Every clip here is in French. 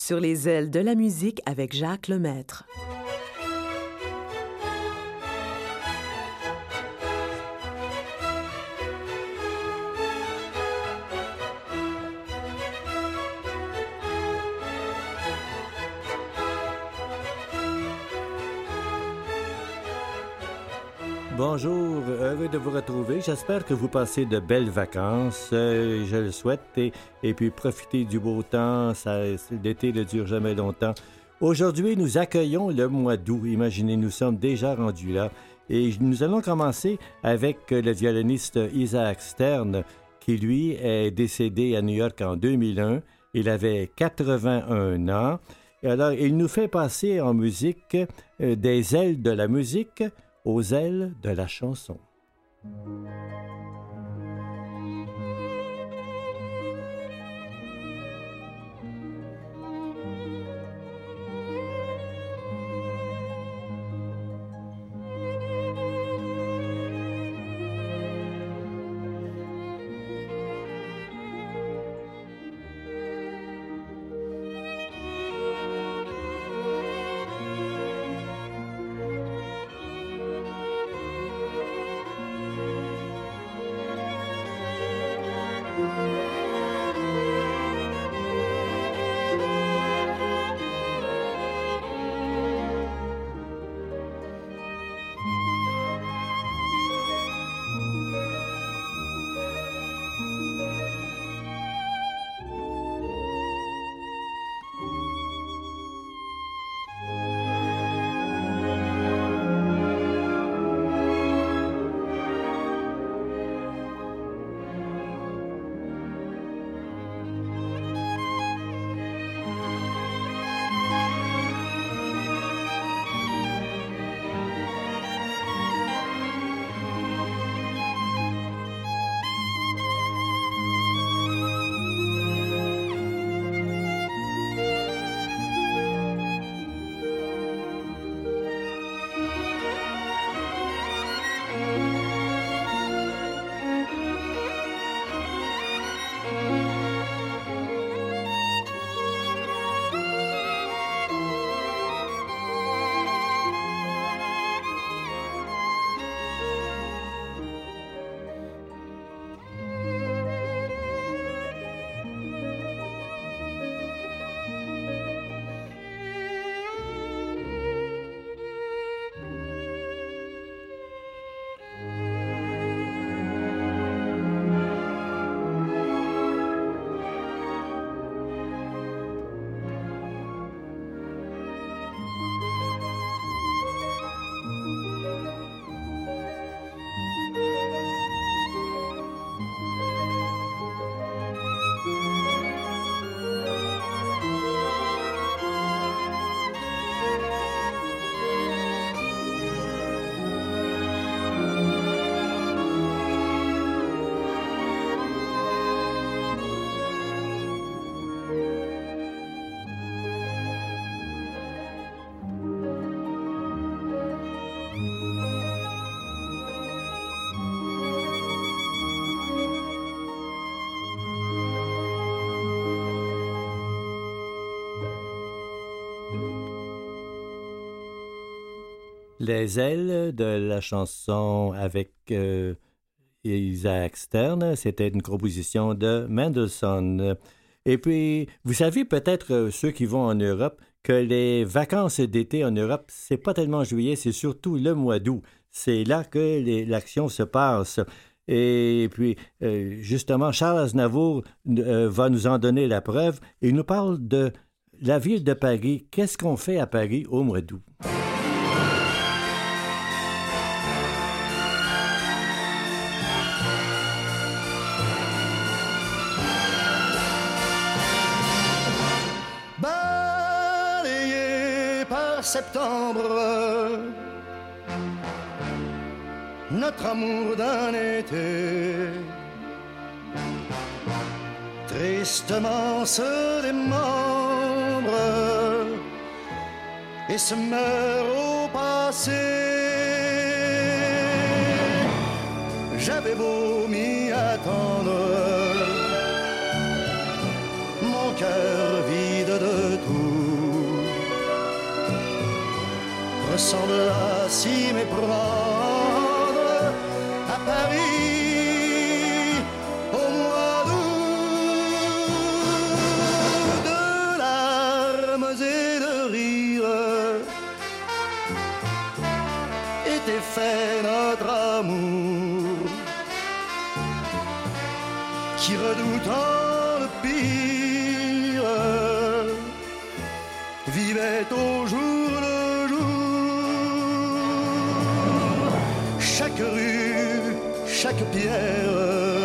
Sur les ailes de la musique avec Jacques Lemaître. Bonjour, heureux de vous retrouver. J'espère que vous passez de belles vacances, je le souhaite, et puis profitez du beau temps, l'été ne dure jamais longtemps. Aujourd'hui, nous accueillons le mois d'août. Imaginez, nous sommes déjà rendus là. Et nous allons commencer avec le violoniste Isaac Stern, qui lui est décédé à New York en 2001. Il avait 81 ans. Et alors, il nous fait passer en musique des ailes de la musique aux ailes de la chanson. Les ailes de la chanson avec Isaac Stern, c'était une composition de Mendelssohn. Et puis, vous savez peut-être, ceux qui vont en Europe, que les vacances d'été en Europe, c'est pas tellement juillet, c'est surtout le mois d'août. C'est là que l'action se passe. Et puis, justement, Charles Aznavour va nous en donner la preuve. Il nous parle de la ville de Paris. Qu'est-ce qu'on fait à Paris au mois d'août? Septembre, notre amour d'un été tristement se démembre et se meurt au passé. J'avais beau m'y attendre, mon cœur vide de tout ressemble à s'y méprendre à Paris au mois d'août. De larmes et de rires était fait notre amour, qui redoutant le pire vivait au jour le jour. Chaque rue, chaque pierre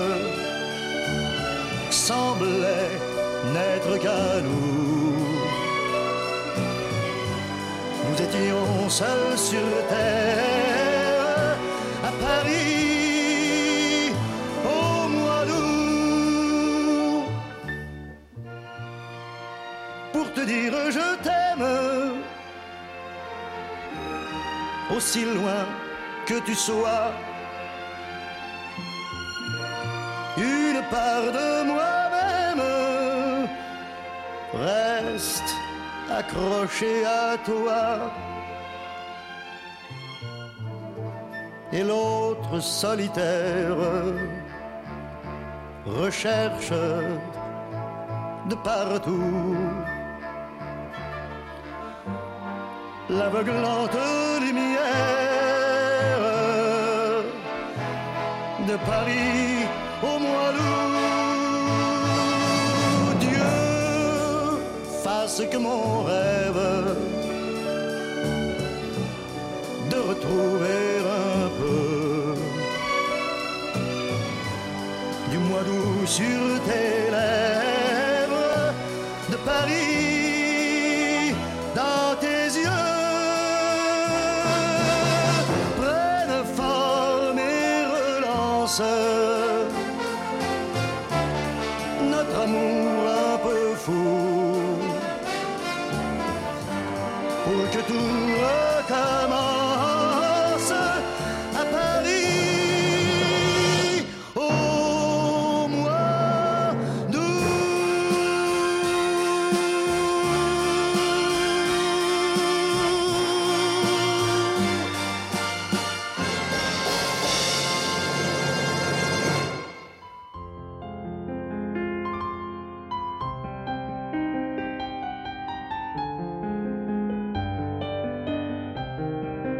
semblait n'être qu'à nous. Nous étions seuls sur terre à Paris au mois d'août. Pour te dire je t'aime, aussi loin que tu sois, une part de moi-même reste accrochée à toi, et l'autre solitaire recherche de partout l'aveuglante lumière de Paris au mois d'août. Dieu fasse que mon rêve de retrouver un peu du mois d'août sur tes lèvres, de Paris dans tes yeux, prenne forme et relance notre amour un peu fou, pour que tout recommence à Paris au mois d'août.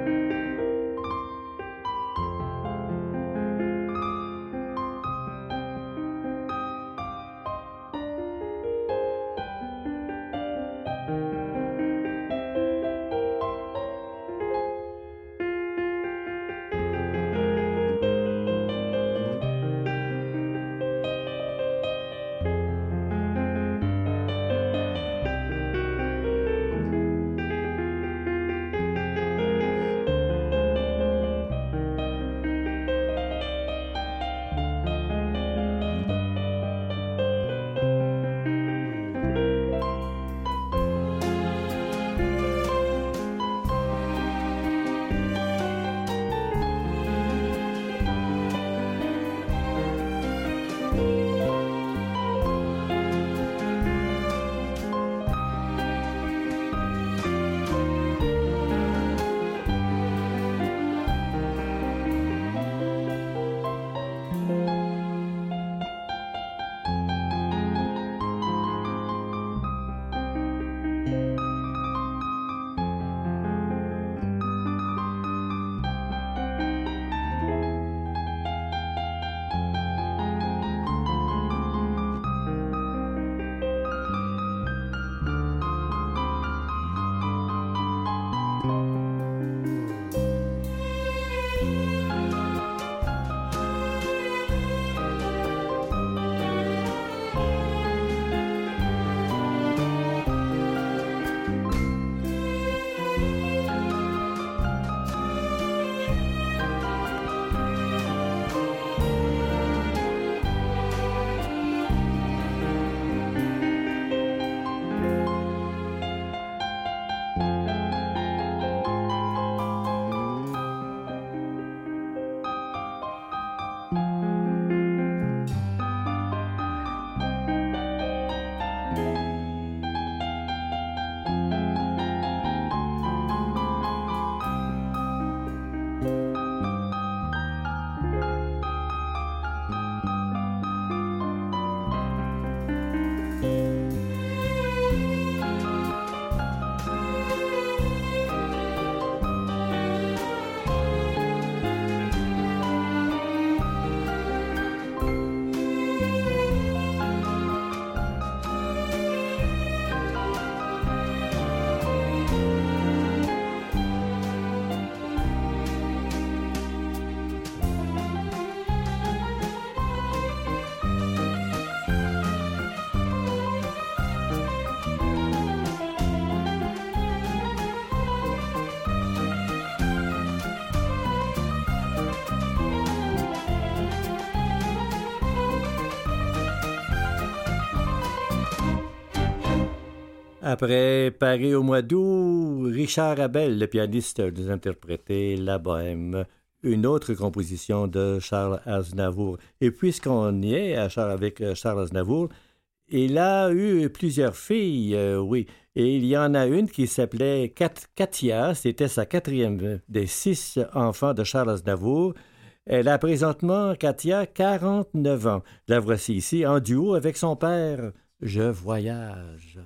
Après Paris au mois d'août, Richard Abel, le pianiste, nous interprétait La Bohème, une autre composition de Charles Aznavour. Et puisqu'on y est avec Charles Aznavour, il a eu plusieurs filles, oui. Et il y en a une qui s'appelait Katia. C'était sa quatrième des 6 enfants de Charles Aznavour. Elle a présentement, Katia, 49 ans. La voici ici en duo avec son père. Je voyage.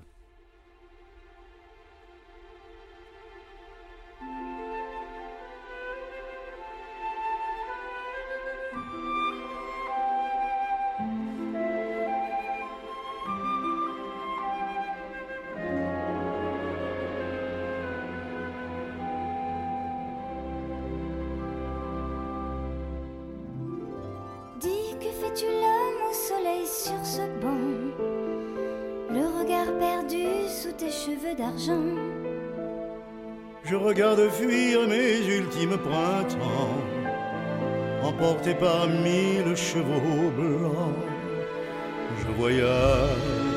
Tu l'homme au soleil sur ce banc, le regard perdu sous tes cheveux d'argent. Je regarde fuir mes ultimes printemps, emporté par 1000 chevaux blancs. Je voyage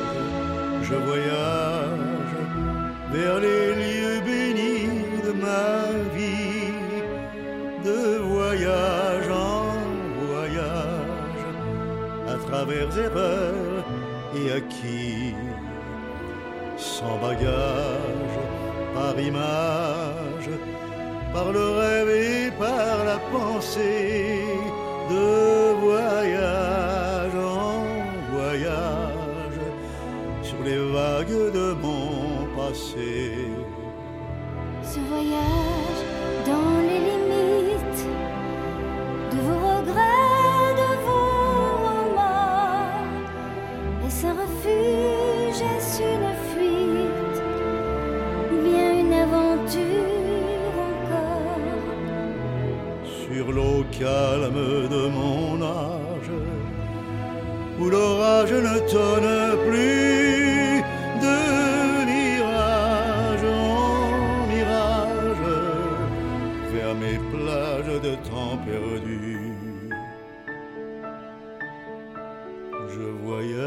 vers les lieux bénis de ma vie, de voyage en voyage, à travers erreurs et acquis, sans bagage, par image, par le rêve et par la pensée, de voyage en voyage, sur les vagues de mon passé. Ce voyage dans les limites de vos regrets, de vos remords, est-ce un refuge, est-ce une fuite, ou bien une aventure encore? Sur l'eau calme de mon âge, où l'orage ne tonne plus, de mirage en mirage, vers mes plages de temps perdu. Je voyage,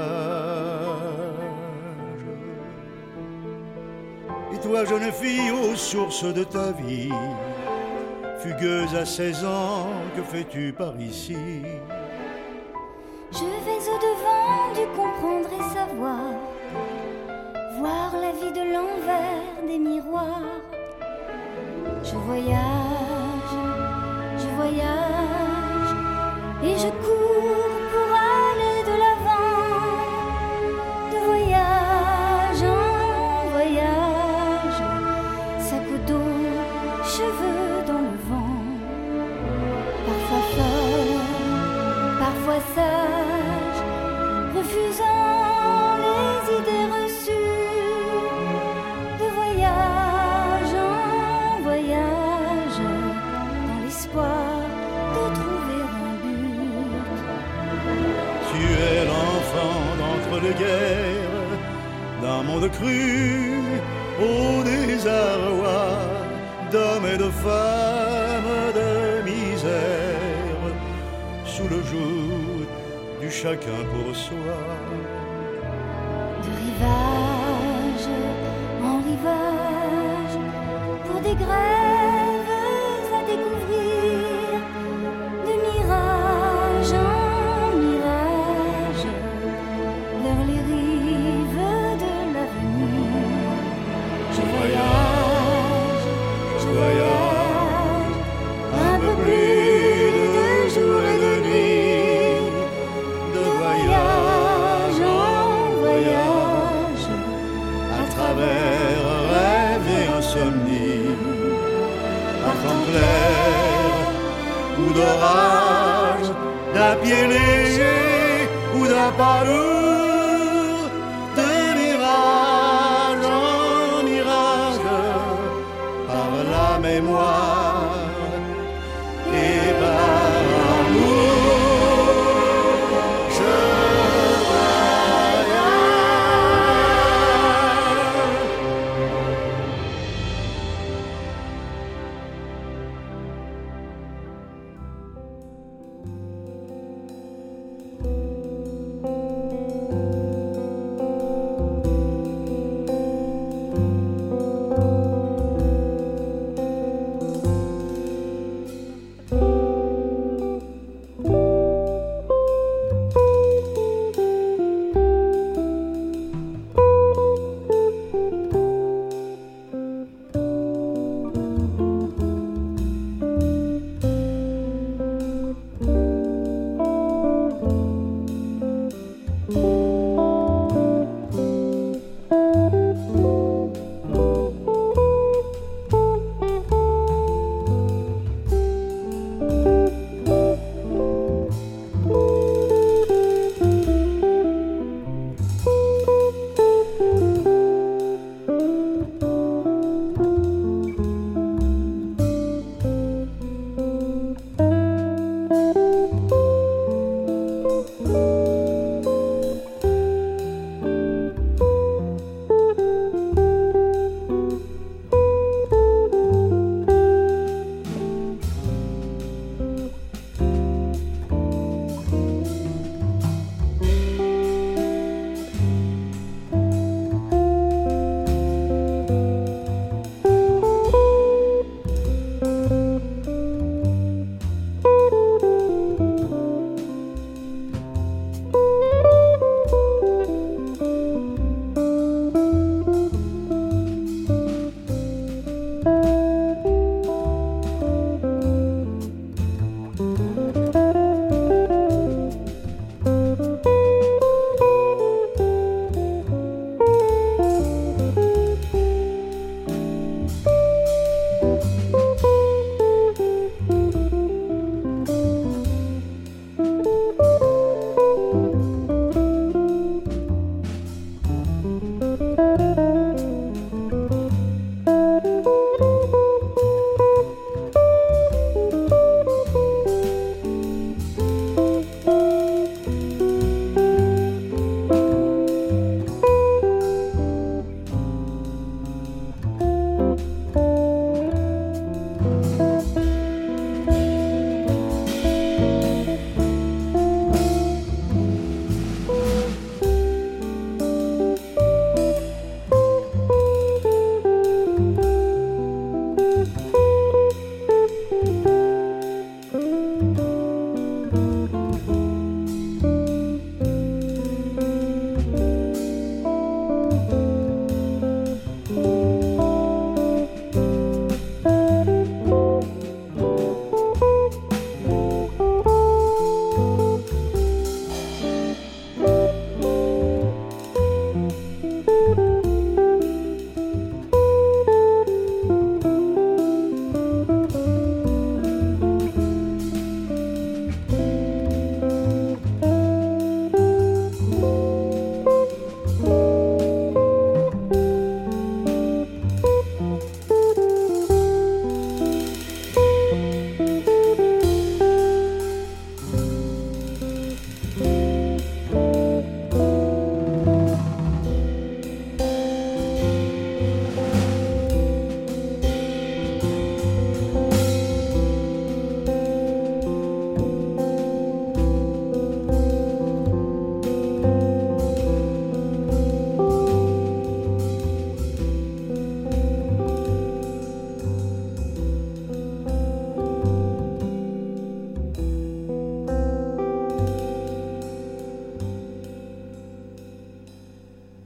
et toi jeune fille aux sources de ta vie, fugueuse à 16 ans, que fais-tu par ici? Je vais au-devant du comprendre et savoir, voir la vie de l'envers des miroirs. Je voyage, et je cours pour aller de l'avant, de voyage en voyage, sac au dos, cheveux dans le vent, parfois folle, parfois sage, refusant les idées reçues, de voyage en voyage, dans l'espoir de trouver un but. Tu es l'enfant d'entre-deux-guerres, d'un monde cru, au désarroi, d'hommes et de femmes de misère, sous le joug du chacun pour soi. De rivage en rivage, pour des grèves à découvrir, de mirage en mirage, vers les rives de l'avenir. Je voyage, un peu plus de jour et de nuit, de voyage en voyage, à travers rêve et insomnie, par temps clair ou d'orage, d'un pied léger ou d'un pas lourd, de mirage en mirage, par la mémoire et par l'amour. Je voyage.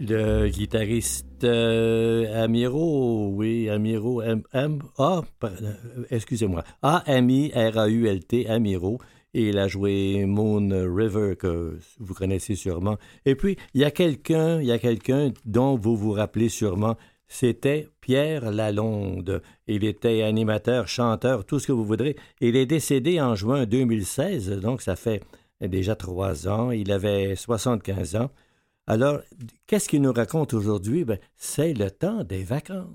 Le guitariste Amirault, oui, Amirault, excusez-moi, A-M-I-R-A-U-L-T, Amirault, et il a joué Moon River, que vous connaissez sûrement. Et puis, il y a quelqu'un dont vous vous rappelez sûrement, c'était Pierre Lalonde. Il était animateur, chanteur, tout ce que vous voudrez. Il est décédé en juin 2016, donc ça fait déjà 3 ans. Il avait 75 ans. Alors, qu'est-ce qu'il nous raconte aujourd'hui? Ben, c'est le temps des vacances.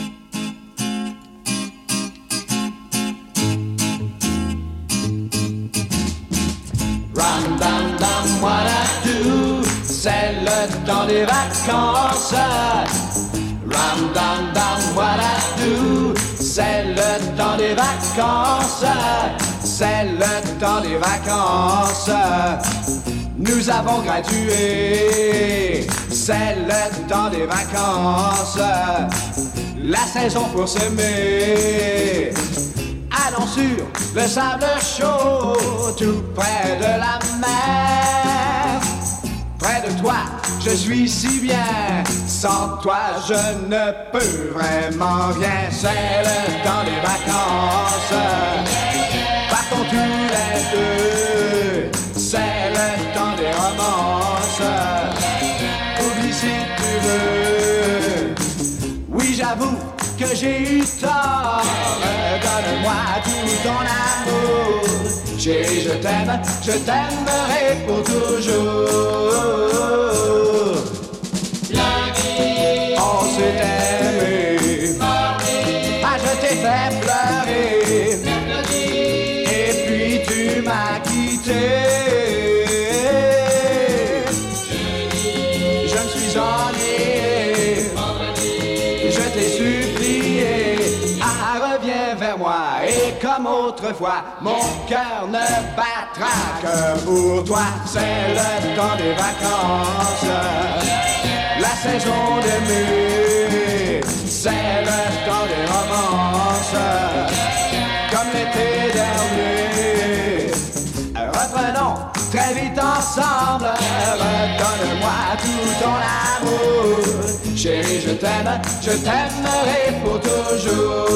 Ram, dam, dam, what I do, c'est le temps des vacances. Ram, dam, dam, what I do, c'est le temps des vacances. C'est le temps des vacances. Nous avons gradué, c'est le temps des vacances. La saison pour s'aimer. Allons sur le sable chaud, tout près de la mer. Près de toi, je suis si bien. Sans toi, je ne peux vraiment rien. C'est le temps des vacances. Partons tous les deux. C'est le temps des romances. Oublie si tu veux. Oui, j'avoue que j'ai eu tort. Donne-moi tout ton amour. Chérie, je t'aimerai pour toujours. On s'est aimé. Ah, je t'ai fait pleurer. Et puis tu m'as quitté. Je me suis ennuyé. Je t'ai supplié. Ah, reviens vers moi. Et comme autrefois, mon cœur ne battra que pour toi. C'est le temps des vacances. La saison d'aimer, c'est le temps des romances. Comme l'été dernier, reprenons très vite ensemble. Redonne-moi tout ton amour. Chérie, je t'aimerai pour toujours.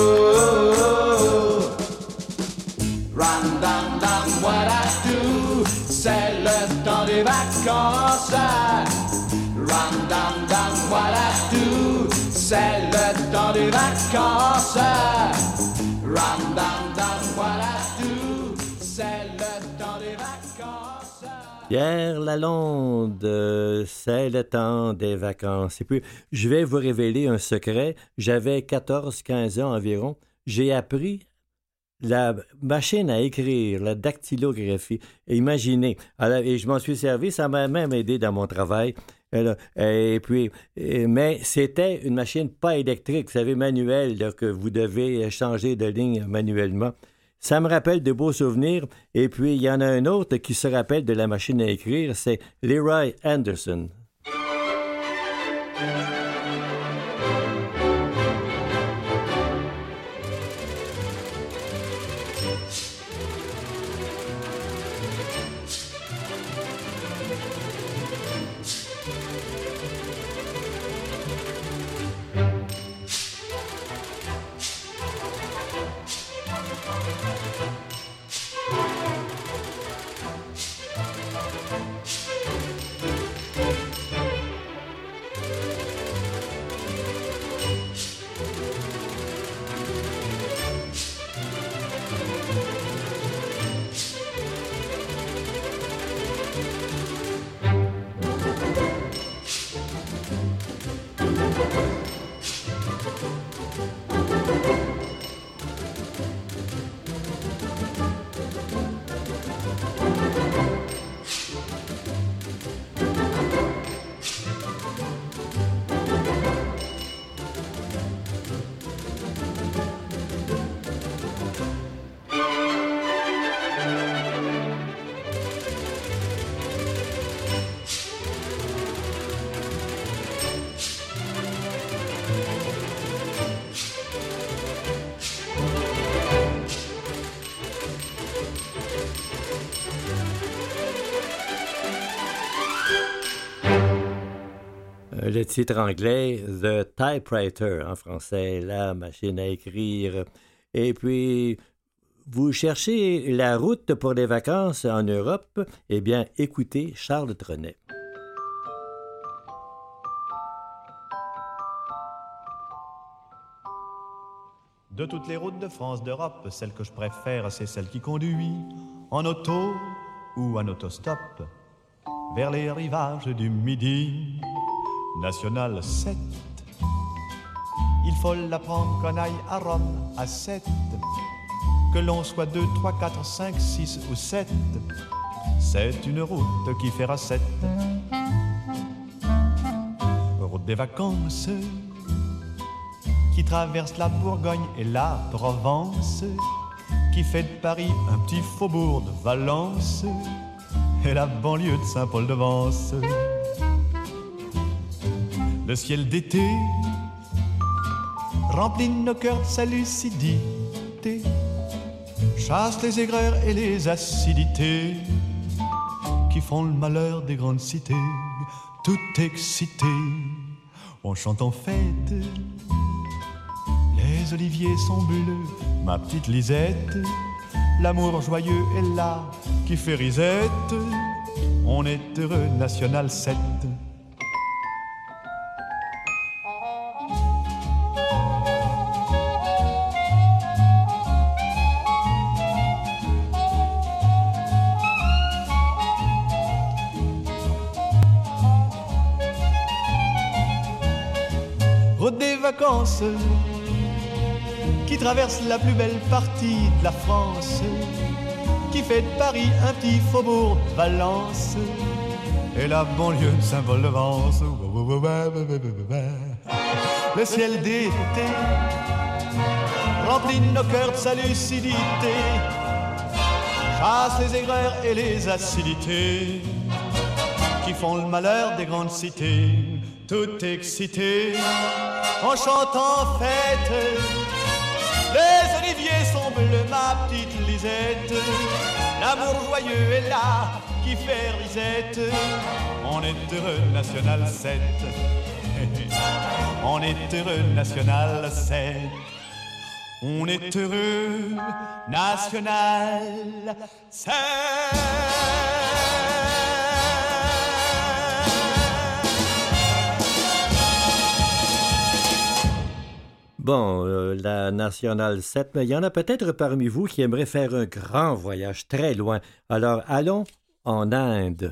Ram, dam, dam, what I do, c'est le temps des vacances. Ram, dam, dam, what I do, c'est le temps des vacances. Ram, dam, dam, what I do, c'est le temps des vacances. Pierre Lalonde, c'est le temps des vacances. Et puis, je vais vous révéler un secret. J'avais 14-15 ans environ. J'ai appris la machine à écrire, la dactylographie. Imaginez. Alors, et je m'en suis servi, ça m'a même aidé dans mon travail. Et puis, mais c'était une machine pas électrique, vous savez, manuelle, là, que vous devez changer de ligne manuellement. Ça me rappelle de beaux souvenirs. Et puis, il y en a un autre qui se rappelle de la machine à écrire, c'est Leroy Anderson. Le titre anglais, The Typewriter, en français, la machine à écrire. Et puis, vous cherchez la route pour les vacances en Europe? Eh bien, écoutez Charles Trenet. De toutes les routes de France, d'Europe, celle que je préfère, c'est celle qui conduit en auto ou en autostop vers les rivages du Midi. National 7. Il faut la prendre qu'on aille à Rome à 7. Que l'on soit 2, 3, 4, 5, 6 ou 7. C'est une route qui fera 7. Route des vacances qui traverse la Bourgogne et la Provence, qui fait de Paris un petit faubourg de Valence et la banlieue de Saint-Paul-de-Vence. Le ciel d'été remplit nos cœurs de sa lucidité, chasse les aigreurs et les acidités qui font le malheur des grandes cités. Tout excité, on chante en fête. Les oliviers sont bleus, ma petite Lisette. L'amour joyeux est là qui fait risette. On est heureux, National 7. Route des vacances qui traverse la plus belle partie de la France, qui fait de Paris un petit faubourg de Valence et la banlieue de Saint-Paul-de-Vence. Le ciel d'été remplit nos cœurs de sa lucidité, chasse les aigreurs et les acidités qui font le malheur des grandes cités. Tout excité, en chantant fête. Les oliviers sont bleus, ma petite Lisette. L'amour joyeux est là qui fait risette. On est heureux, National 7. On est heureux, National 7. On est heureux, National 7. Bon, la Nationale 7, mais il y en a peut-être parmi vous qui aimeraient faire un grand voyage très loin. Alors, allons en Inde.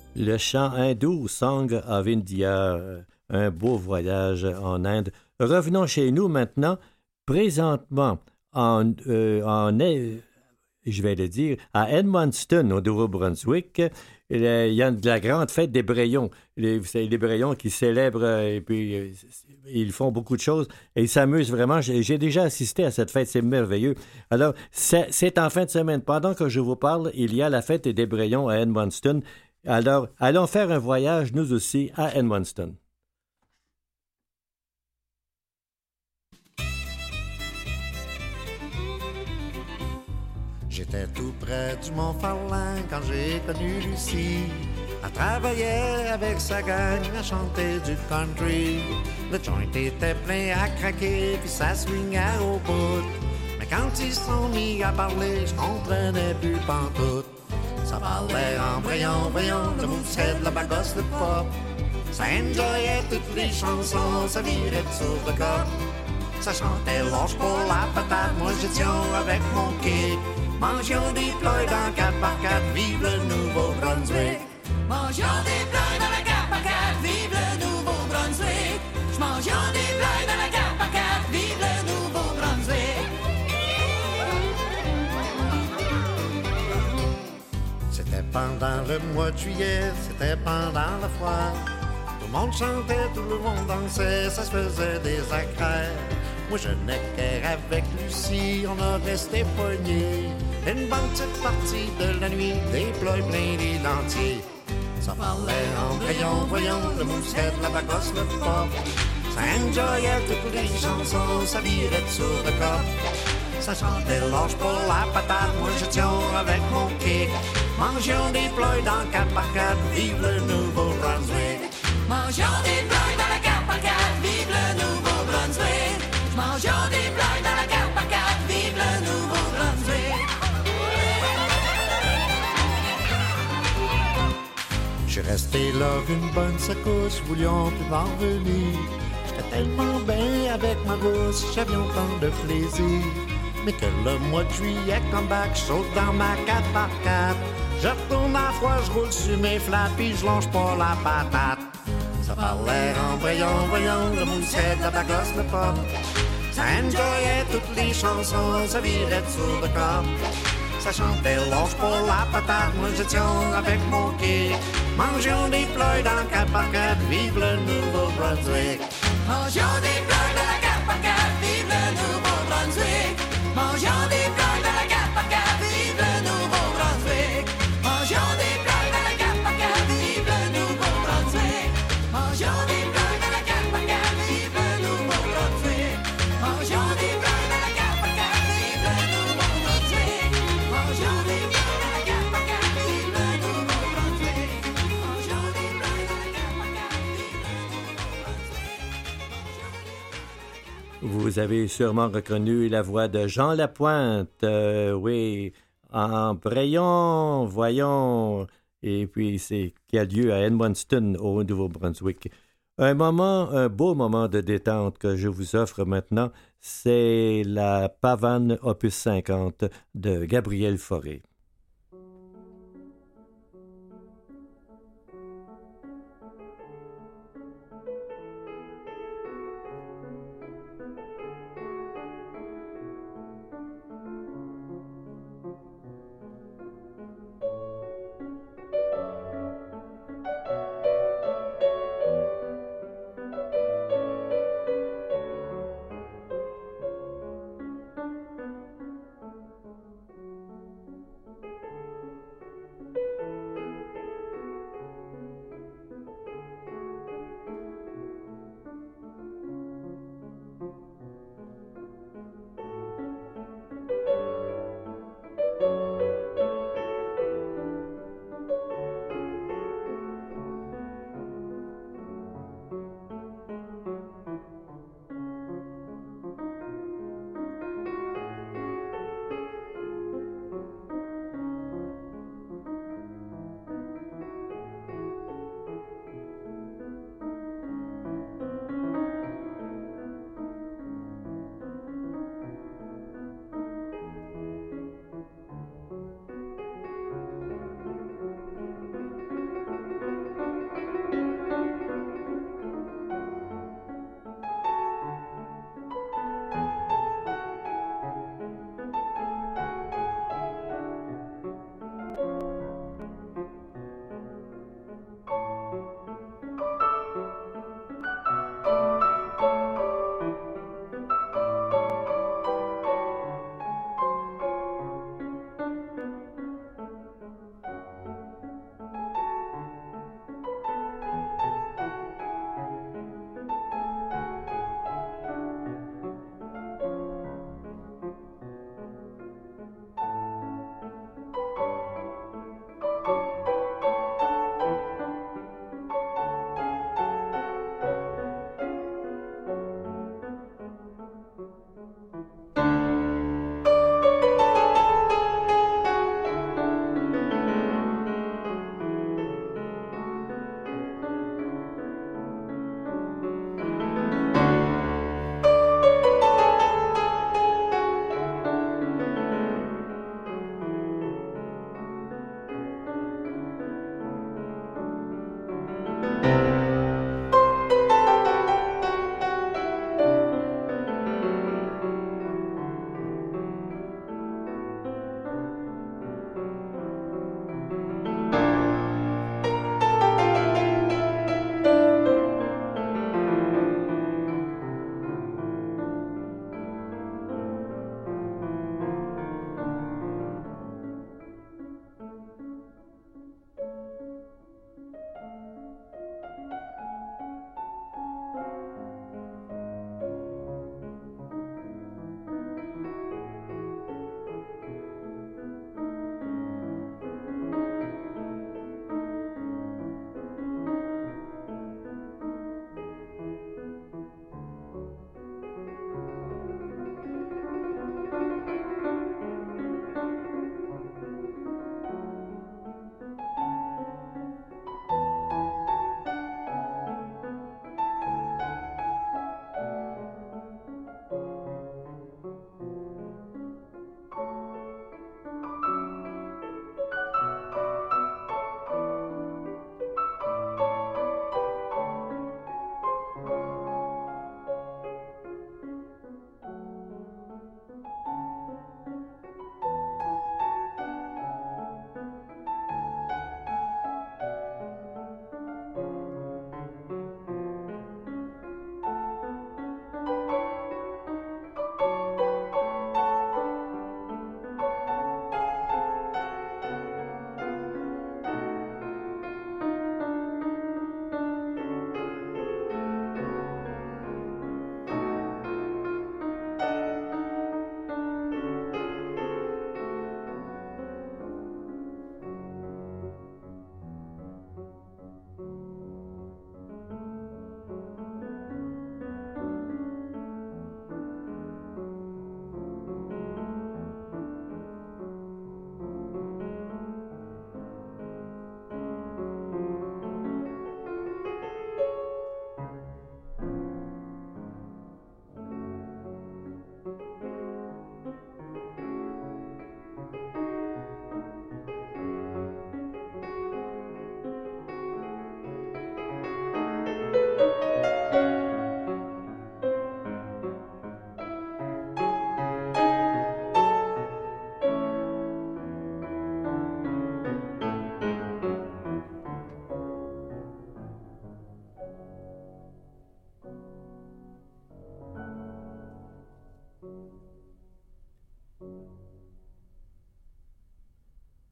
Le chant hindou Song of India, un beau voyage en Inde. Revenons chez nous maintenant. Présentement, je vais le dire, à Edmundston, au Nouveau-Brunswick, il y a de la grande fête des Brayons. C'est les Brayons qui célèbrent et puis ils font beaucoup de choses et ils s'amusent vraiment. J'ai déjà assisté à cette fête, c'est merveilleux. Alors, c'est en fin de semaine. Pendant que je vous parle, il y a la fête des Brayons à Edmundston. Alors, allons faire un voyage, nous aussi, à Edmundston. J'étais tout près du Mont-Farlin quand j'ai connu Lucie. Elle travaillait avec sa gang à chanter du country. Le joint était plein à craquer, puis ça swingait au bout. Mais quand ils se sont mis à parler, je comprenais plus pantoute. Ça parlait en voyant, le mousset, la bagosse, le pop. Ça enjoyait toutes les chansons, ça virait sur le corps. Ça chantait lâche pour la patate, moi j'étais avec mon kick. Mangeons des plats dans 4x4, vive le Nouveau-Brunswick. Mangeons des plats dans la 4x4, vive le Nouveau-Brunswick. Mangeons des plats dans la 4x4, vive le Nouveau-Brunswick. C'était pendant le mois de juillet, c'était pendant la foire. Tout le monde chantait, tout le monde dansait, ça se faisait des accraires. Moi je n'étais avec Lucie, on a resté poignés. Une bonne petite partie de la nuit, des plats pleins des lentilles. Ça parlait en voyant, le mousset, la bagosse, le pop. Ça enjoyait toutes les chansons, ça virait sur le corps. Ça chantait lâche pour la patate, moi je tiens avec mon kick. Mangeons des plats dans 4x4, vive le Nouveau-Brunswick. Mangeons des plats dans la 4x4, vive le Nouveau-Brunswick. Mangeons des plats dans la 4x4, vive le Nouveau-Brunswick. Je suis resté là une bonne secousse, voulions plus m'en revenir. J'étais tellement bien avec ma rousse, j'avais autant de plaisir. Mais que le mois de juillet, come back, je saute dans ma 4x4. Je retourne à froid, je roule sur mes flats, puis je longe pas la patate. Ça parlait en voyant, le mousset, la bagosse, le pop. Ça enjoyait toutes les chansons, ça virait sur le corps. Ça chantait lâche pour la patate, moi je tiens avec mon kick. Mangeons des plats dans 4x4, vive le Nouveau-Brunswick. Mangeons des plats dans la 4x4, vive le Nouveau-Brunswick. Mangeons des plats dans la 4x4, vive le Nouveau-Brunswick. Mangeons des plats dans la 4x4, vive le Nouveau-Brunswick. Mangeons des plats dans la 4x4, vive le Nouveau-Brunswick. Mangeons des plats dans la 4x4, vive le Nouveau-Brunswick. Mangeons des plats dans la 4x4, vive le Nouveau-Brunswick. Mangeons des plats dans la 4x4, vive le Nouveau-Brunswick. Vous avez sûrement reconnu la voix de Jean Lapointe, oui, en Brayon, voyons, et puis c'est qui a lieu à Edmundston, au Nouveau-Brunswick. Un beau moment de détente que je vous offre maintenant, c'est la Pavane Opus 50 de Gabriel Fauré.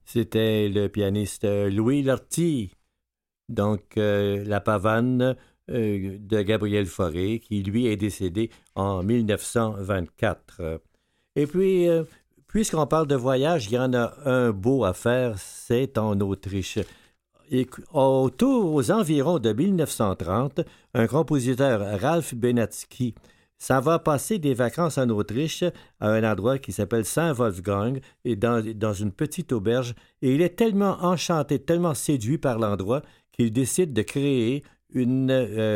C'était le pianiste Louis Lortie, donc la pavane de Gabriel Fauré, qui lui est décédé en 1924. Et puis, puisqu'on parle de voyage, il y en a un beau à faire, c'est en Autriche. Et aux environs de 1930, un compositeur, Ralph Benatzky, ça va passer des vacances en Autriche à un endroit qui s'appelle Saint-Wolfgang, et dans une petite auberge. Et il est tellement enchanté, tellement séduit par l'endroit qu'il décide de créer une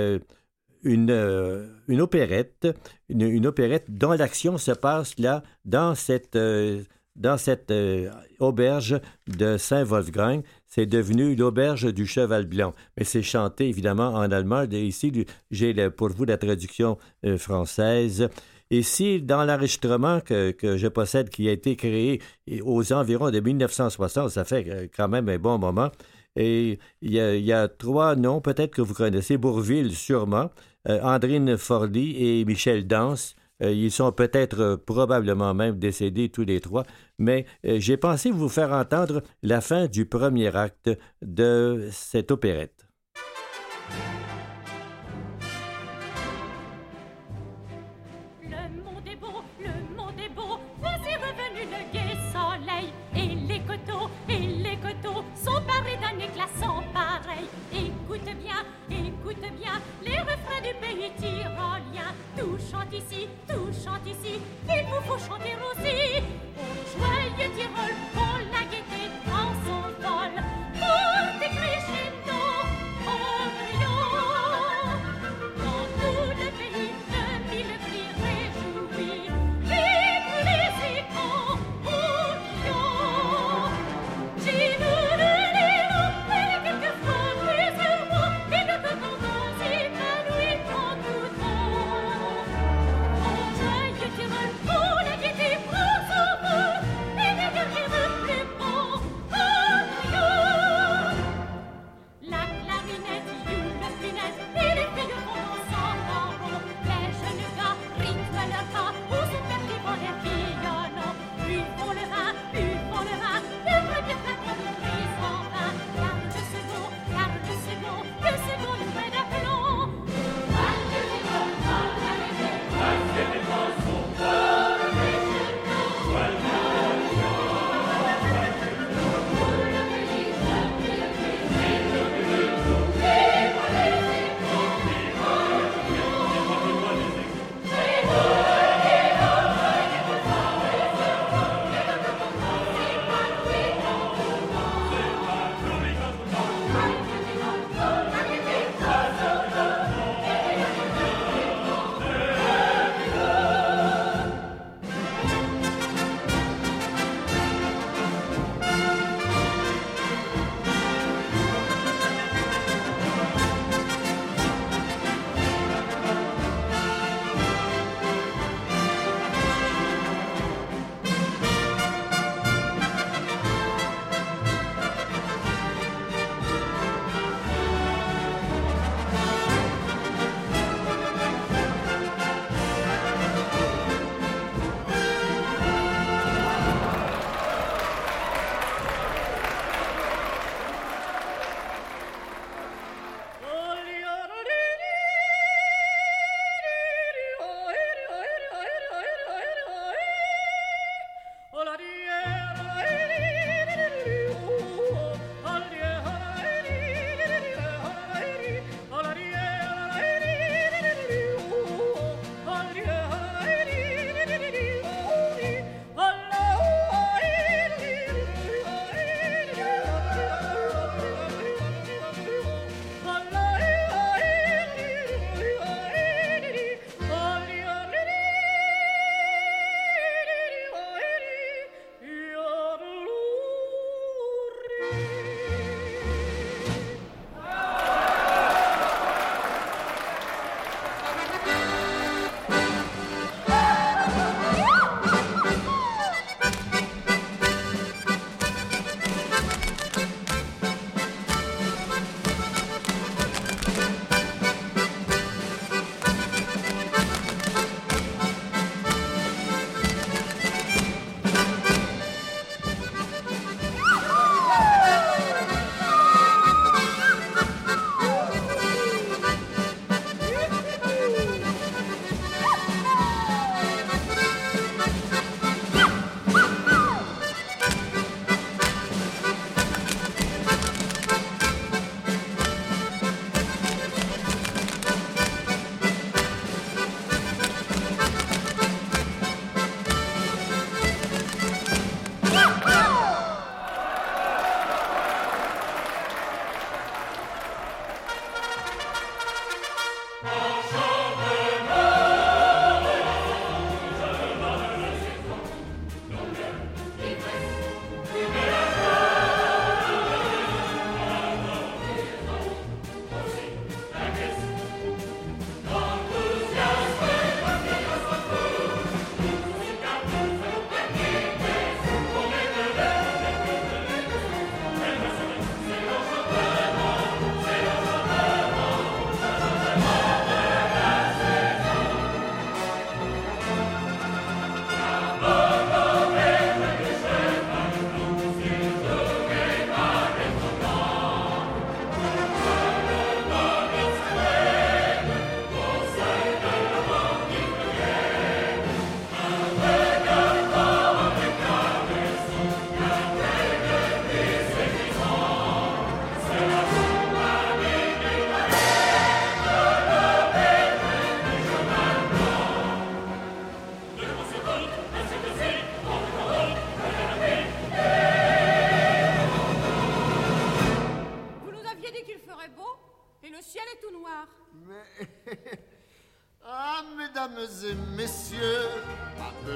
opérette, une opérette dont l'action se passe là, dans cette auberge de Saint-Wolfgang. C'est devenu l'auberge du Cheval Blanc. Mais c'est chanté, évidemment, en allemand. Et ici, j'ai pour vous la traduction française. Ici, dans l'enregistrement que je possède, qui a été créé aux environs de 1960, ça fait quand même un bon moment. Et il y a 3 noms, peut-être que vous connaissez, Bourvil, sûrement, Andrine Forly et Michel Dance. Ils sont peut-être probablement même décédés tous les 3, mais j'ai pensé vous faire entendre la fin du premier acte de cette opérette. Le monde est beau, voici revenu le gai soleil, et les coteaux sont parés d'un éclat sans pareil. Écoute bien, les refrains du pays tyrolien. Tout chante ici, il vous faut chanter aussi. Au joyeux Tyrol, pour la gaieté en son vol, pour des crescendo, Orient. Dans tout le pays, de mille cris réjouis, vive les écrans, Orient. J'ai quelquefois plus heureux, et de temps en temps s'épanouit en tout temps. Au joyeux Tyrol, pour la gaieté, prends son vol.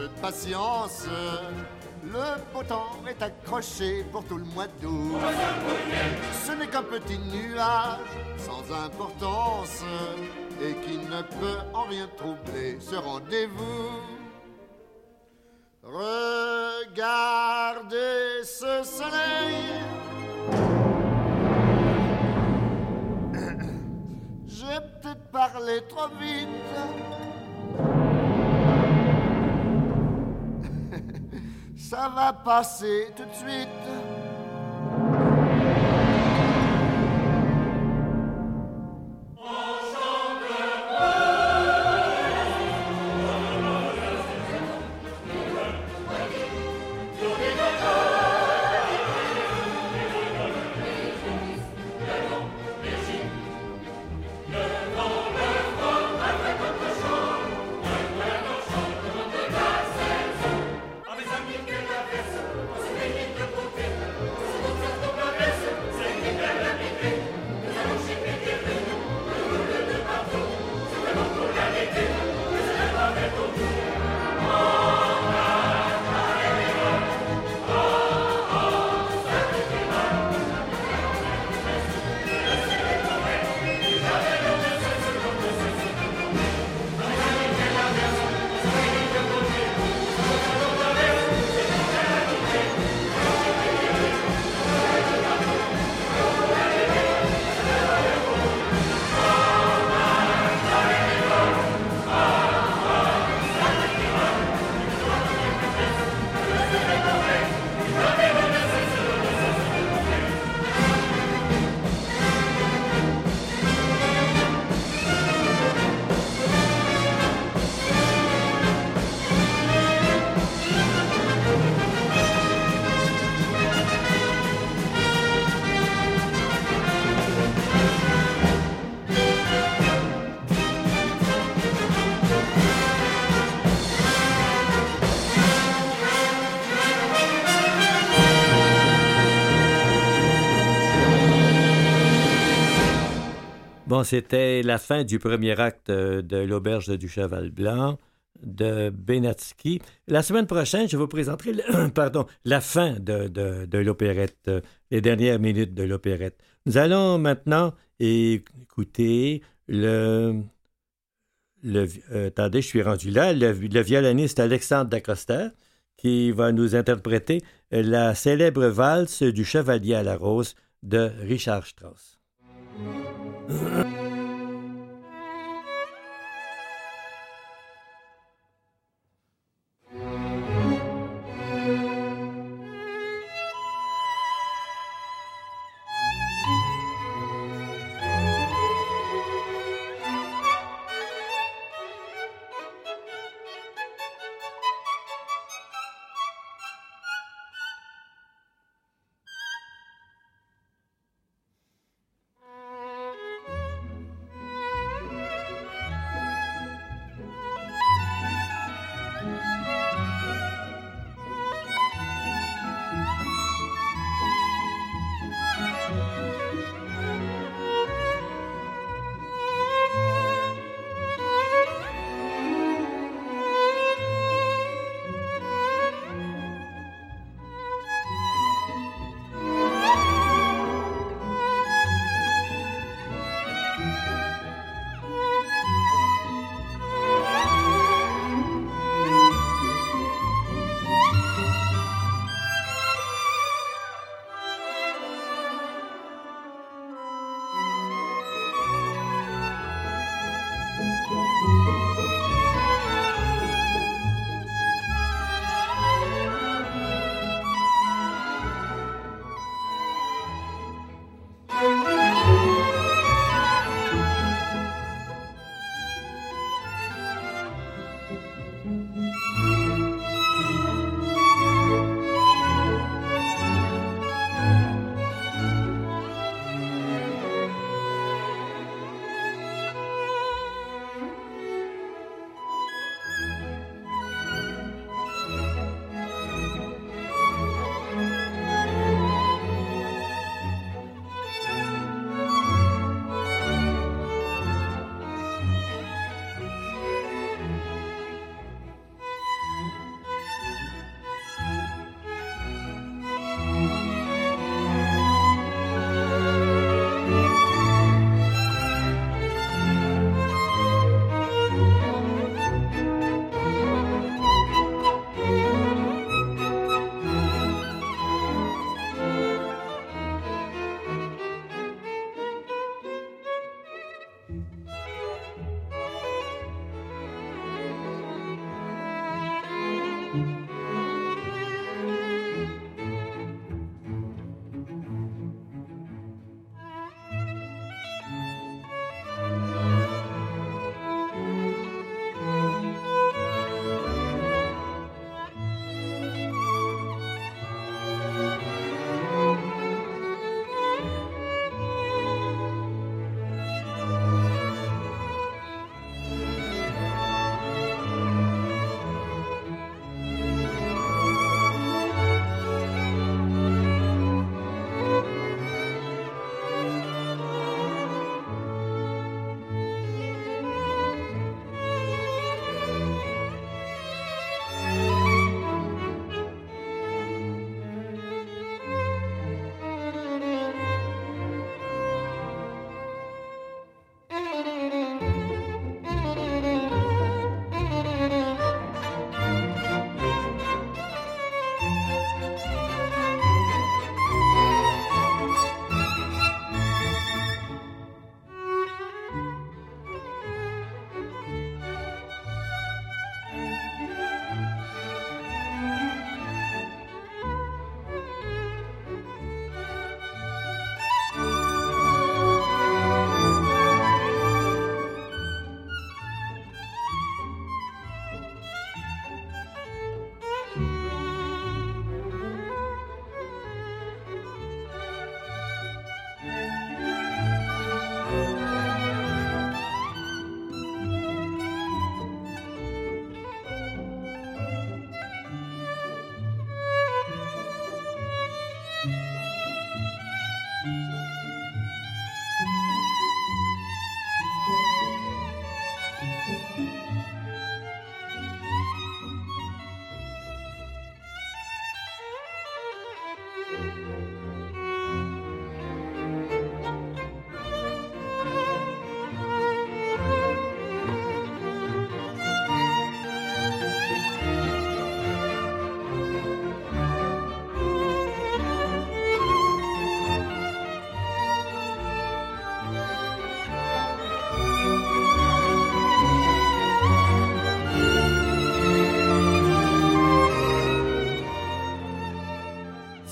peu de patience. Le beau temps est accroché pour tout le mois d'août. Ce n'est qu'un petit nuage sans importance et qui ne peut en rien troubler ce rendez-vous. Regardez ce soleil. J'ai peut-être parlé trop vite. Ça va passer tout de suite. Bon, c'était la fin du premier acte de l'Auberge du Cheval Blanc de Benatsky. La semaine prochaine, je vous présenterai la fin de l'opérette, les dernières minutes de l'opérette. Nous allons maintenant écouter attendez, je suis rendu là, le violoniste Alexandre Dacosta qui va nous interpréter la célèbre valse du Chevalier à la Rose de Richard Strauss.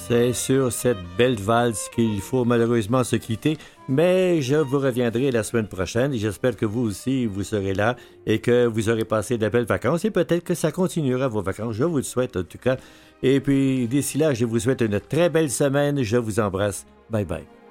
C'est sur cette belle valse qu'il faut malheureusement se quitter, mais je vous reviendrai la semaine prochaine et j'espère que vous aussi, vous serez là et que vous aurez passé de belles vacances et peut-être que ça continuera vos vacances. Je vous le souhaite en tout cas. Et puis d'ici là, je vous souhaite une très belle semaine. Je vous embrasse. Bye bye.